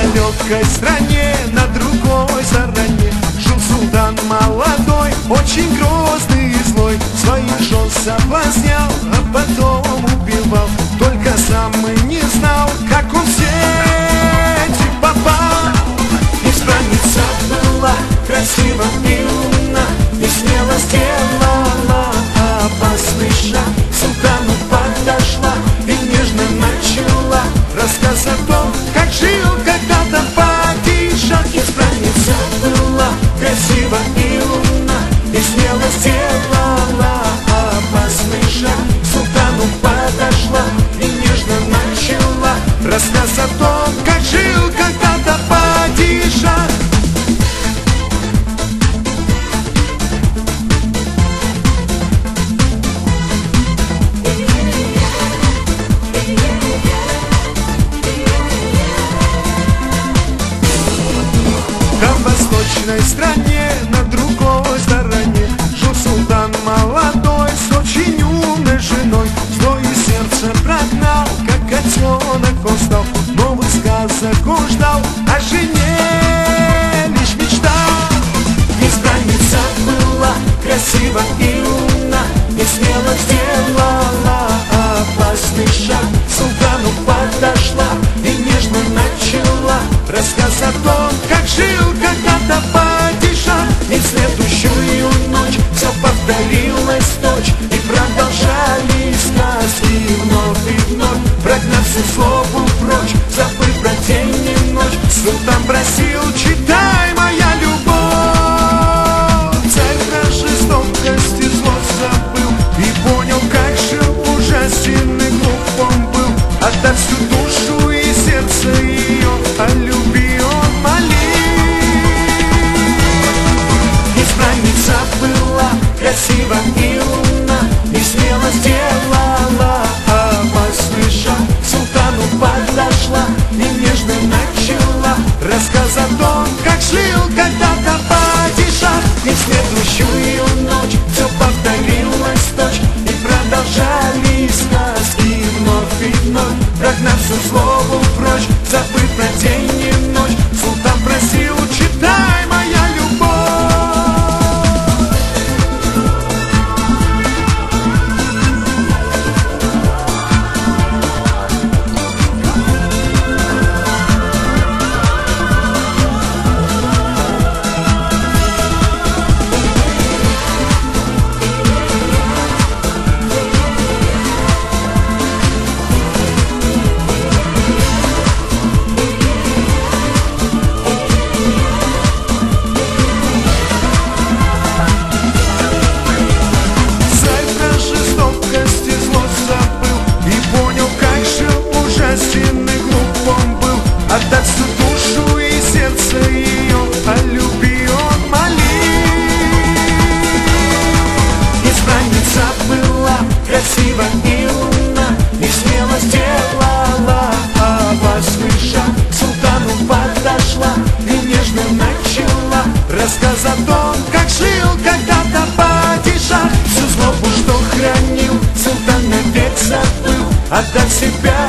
далекой стране, на другой стороне жил султан молодой, очень грозный и злой. Своих жен соблазнял, а потом убивал. Только сам и не знал, как он в сети попал. Избранница была красива и умна, и смело сделала опасный шаг. Султану подошла и нежно начала рассказ о том, как жил когда-то падишах. Избранница была красива и умна, и смело сделала опасный шаг. Султану подошла и нежно начала рассказ о том, как жил когда-то падишах. В восточной стране, на другой стороне жил султан молодой с очень умной женой. Злое сердце прогнал, как котенок он стал. Новых сказок он ждал, о жене лишь мечтал. Избранница была красива и умна, и смело сделала опасный шаг. Султану подошла и нежно начала рассказ о том, как жил когда-то падишах. И в следующую ночь все повторилось ночь, и продолжались сказки вновь и вновь. Прогнав всю злобу прочь, забыв про день и ночь, султан просил: читай, моя любовь. Царь про жестокость и злость забыл и понял, как жил ужасен и глуп он был. Отдав всю душу и сердце ее, о любви он молил. Избранница была красива и умна, и смело сделала опасный шаг. Султану подошла и нежно начала рассказ о том, как жил когда-то падишах. И в следующую ночь все повторилось точь, и продолжались сказки вновь и вновь. Прогнав всю злобу прочь, забыв про день и ночь, султан просил: читай, моя любовь. Отдать всю душу и сердце ее, о любви он молил. Избранница была красива и умна, и смело сделала опасный шаг. Султану подошла и нежно начала рассказ о том, как жил когда-то падишах. Всю злобу, что хранил, султан навек забыл, отдав себя